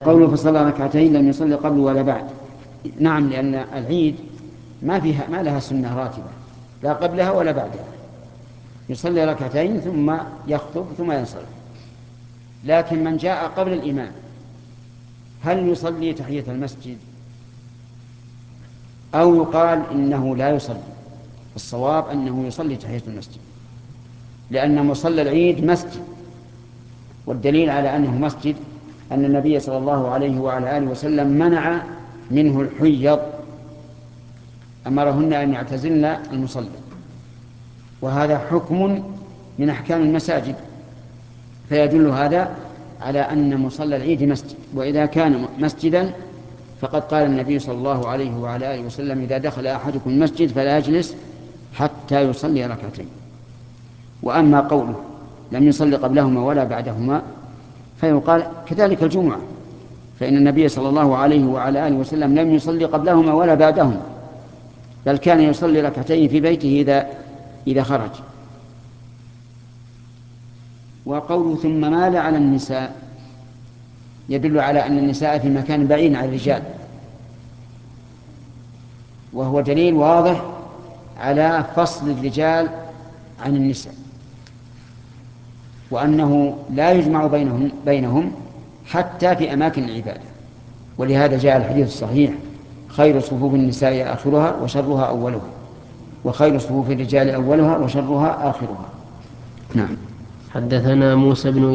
قوله فصلى ركعتين لم يصلي قبل ولا بعد. نعم، لأن العيد ما لها سنة راتبة لا قبلها ولا بعدها، يصلي ركعتين ثم يخطب ثم ينصرف. لكن من جاء قبل الإمام هل يصلي تحية المسجد أو يقال إنه لا يصلي؟ الصواب أنه يصلي تحية المسجد، لأن مصلى العيد مسجد، والدليل على أنه مسجد أن النبي صلى الله عليه وعلى آله وسلم منع منه الحيض، أمرهن أن يعتزلن المصلى، وهذا حكم من أحكام المساجد، فيدل هذا على أن مصلى العيد مسجد. وإذا كان مسجدا فقد قال النبي صلى الله عليه وعلى آله وسلم: إذا دخل أحدكم المسجد فلا يجلس حتى يصلي ركعتين. وأما قوله لم يصلي قبلهما ولا بعدهما فيقال كذلك الجمعة، فإن النبي صلى الله عليه وعلى آله وسلم لم يصلي قبلهما ولا بعدهما، بل كان يصلي ركعتين في بيته إذا خرج. وقوله ثم مال على النساء يدل على أن النساء في مكان بعيد عن الرجال، وهو دليل واضح على فصل الرجال عن النساء، وأنه لا يجمع بينهم حتى في أماكن العبادة. ولهذا جاء الحديث الصحيح: خير صفوف النساء آخرها وشرها أولها، وخير صفوف الرجال أولها وشرها آخرها. نعم. حدثنا موسى بن